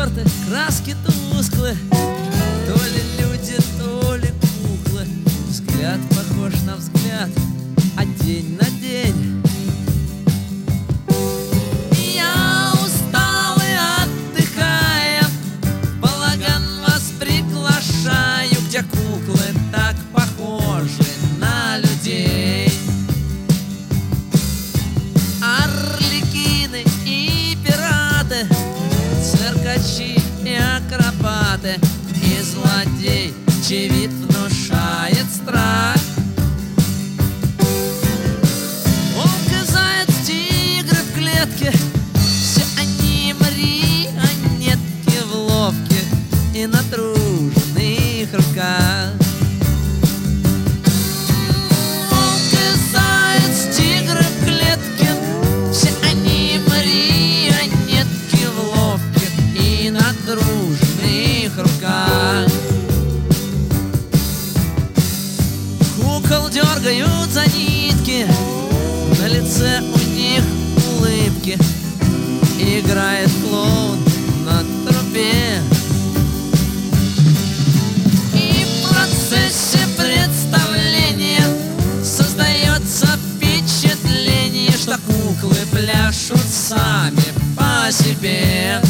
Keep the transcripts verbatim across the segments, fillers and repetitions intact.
стерты, краски тусклы, то ли люди, то ли куклы. Взгляд похож на взгляд, а день на день. Я устал и отдыхая, в балаган вас приглашаю, где куклы так похожи на людей. Арлекины и пираты, циркачи и акробаты, и злодей, чей вид внушает страх. Волк и заяц, тигры в клетке, все они марионетки в ловких и натруженных руках. Волк и заяц, тигры в клетке, все они марионетки в ловких и натруженных руках. Кукол дергают за нитки, на лице у них улыбки, играет клоун на трубе. И в процессе представления создается впечатление, что куклы пляшут сами по себе.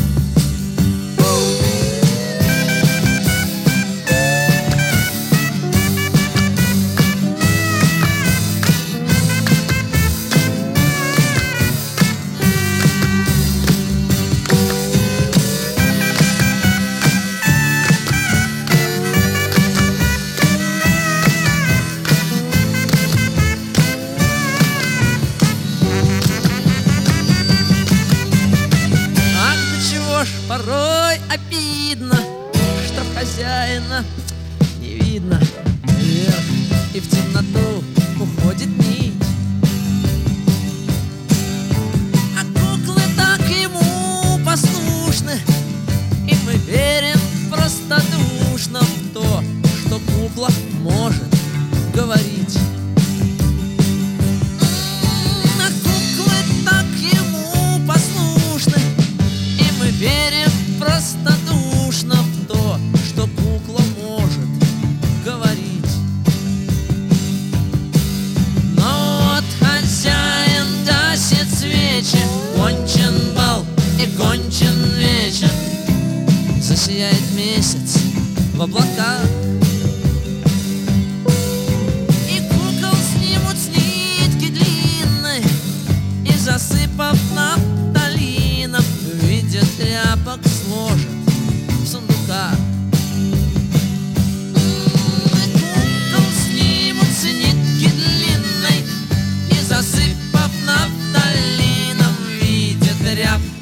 Порой обидно, что хозяина не видно. Вверх и в темноту уходит нить, а куклы так ему послушны, и мы верим простодушно в то, что кукла может говорить. А куклы так ему послушны, и мы верим простодушно в то, что кукла может говорить. Но вот хозяин гасит свечи, кончен бал и кончен вечер. Засияет месяц в облаках, и кукол снимут с нитки длинной, и, засыпав нафталином, в виде тряпок сложат в сундуках. Кукол снимут с нитки длинной, и, засыпав нафталином, в виде тряпок